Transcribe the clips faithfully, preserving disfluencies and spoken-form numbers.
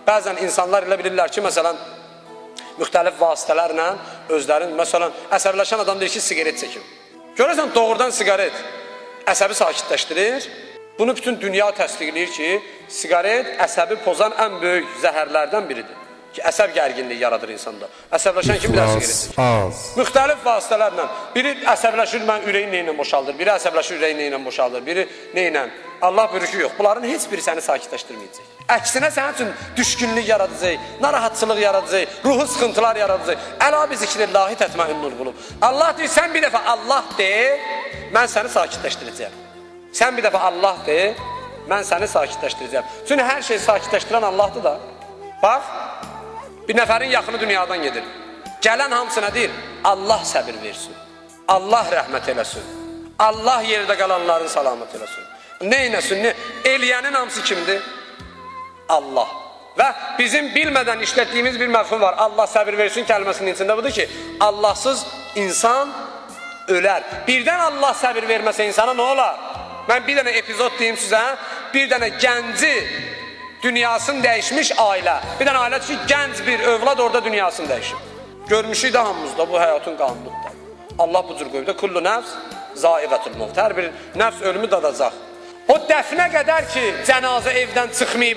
Bəzən insanlar elə bilirlər ki, məsələn, müxtəlif vasitələrlə özlərin, məsələn, əsəbləşən adam deyir ki, sigaret çəkin. Görürsən, doğrudan sigaret əsəbi sakitləşdirir. Bunu bütün dünya təsdiqləyir ki, sigaret əsəbi pozan ən böyük zəhərlərdən biridir. Ki, əsəb gərginliyi yaradır insanda. Əsəbləşən kim bilir sigaret çəkir? Müxtəlif vasitələrlə. Biri əsəbləşir, mən ürəyin neylə boşaldır, biri əsəbləşir, ürəyin neylə boşaldır, biri neylə. Allah buyurur ki, yox, bunların heç biri səni sakitləşdirməyəcək. Əksinə sənin üçün düşkünlük yaradacaq, narahatçılıq yaradacaq, ruhu sıxıntılar yaradacaq. Əla bi zikrillahi tətmainnul qulub. Allah deyir, sən bir dəfə Allah de, mən səni sakitləşdirəcəyəm. Sən bir dəfə Allah de, mən səni sakitləşdirəcəyəm. Çünki hər şey sakitləşdirən Allahdır da. Bax, bir nəfərin yaxını dünyadan gedir. Gələn hamısı nə deyir? Allah səbir versin. Allah rəhmət eləsin. Allah yerdə qalanların salamat eləsin. Neynəsin? Ne? Eləyənin hamısı kimdir? Allah. Və bizim bilmədən işlətdiyimiz bir məfhum var. Allah səbir versin kəlməsinin içində budur ki, Allahsız insan ölər. Birdən Allah səbir verməsə insana nə olar? Mən bir dənə epizod deyim sizə. Bir dənə gənci dünyasını dəyişmiş ailə. Bir dənə ailə ki, gənc bir övlad orada dünyasını dəyişib. Görmüşük də hamımızda bu həyatın qanunudur. Allah bu cür qoyub da kullu nəfs zaiqatul mevt. Hər bir nəfs ölümü dadacaq. O dəfnə qədər ki, cənazə evdən çıxmayıb,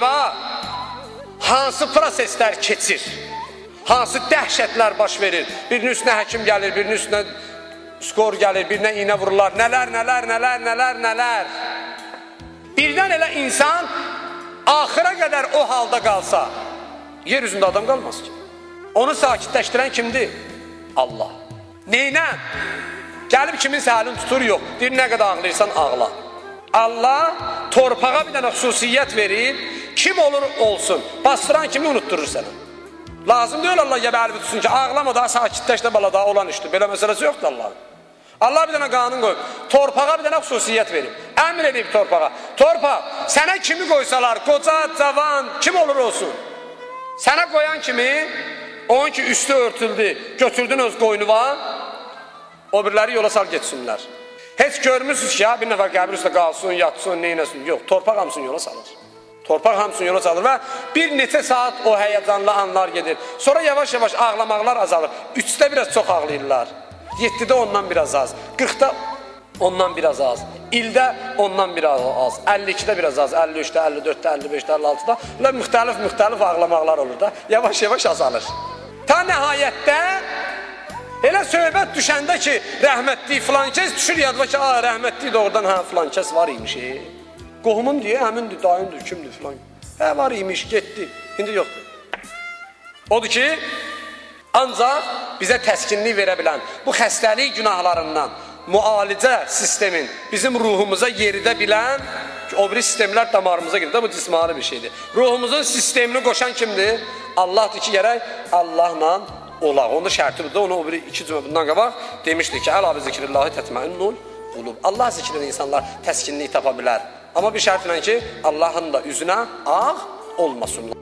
hansı proseslər keçir, hansı dəhşətlər baş verir. Birinin üstünə həkim gəlir, birinin üstünə skor gəlir, birinə iynə vururlar. Nələr, nələr, nələr, nələr, nələr. Birdən elə insan axıra qədər o halda qalsa, yer üzündə adam qalmaz ki. Onu sakitləşdirən kimdir? Allah. Neynə? Gəlib kiminsə əlini tutur, yox. Deyir, nə qədər ağlayırsan, ağla. Allah torpağa bir dənə xüsusiyyət verir, kim olur olsun. Bastıran kimi unutturur sənə. Lazım deyil Allah gəbə əlini tutsun ki, ağlama daha sakitləşdə bala daha olan işdir. Belə məsələsi yoxdur Allah'ın. Allah bir dənə qanun qoyub, torpağa bir dənə xüsusiyyət verib, əmr edib torpağa. Torpaq, sənə kimi qoysalar, qoca, cavan, kim olur olsun. Sənə qoyan kimi, onun ki üstü örtüldü, götürdün öz qoynuva, o biriləri yola sal geçsinlər. Heç görmürsünüz ki, bir nəfər qəbir üstə qalsın, yatsın, neynəsin, yox, torpaq hamısını yola salır. Torpaq hamısını yola salır və bir neçə saat o həyəcanlı anlar gedir. Sonra yavaş-yavaş ağlamaqlar azalır, üçdə biraz çox ağlayırlar. yeddidə ondan biraz az, qırxda ondan biraz az, ildə ondan biraz az, əlli ikidə biraz az, əlli üçdə, əlli dörddə, əlli beşdə, əlli altıda və müxtəlif-müxtəlif ağlamaqlar olur da, yavaş-yavaş azalır. Ta nəhayətdə elə söhbət düşəndə ki, rəhmətli filan kəs düşür yadıma ki, rəhmətli doğrudan hə filan kəs var imiş, e. Qohumun deyə, həmindir, dayındır, kimdir filan. Hə var imiş, getdi, indi yoxdur. Odur ki, ancaq bizə təskinlik verə bilən, bu xəstəlik günahlarından müalicə sistemin bizim ruhumuza yeridə bilən, ki, o biri sistemlər damarımıza girir, bu cismani bir şeydir. Ruhumuzun sistemini qoşan kimdir? Allahdır ki, gərək Allahla olaq. Onun şərti budur, onu o biri iki cümlə bundan qabaq demişdik ki, əla bi zikrillahi tətmainnul qulub. Allah zikrindən insanlar təskinlik tapa bilər. Amma bir şərtlə ki, Allahın da üzünə ağ olmasınlar.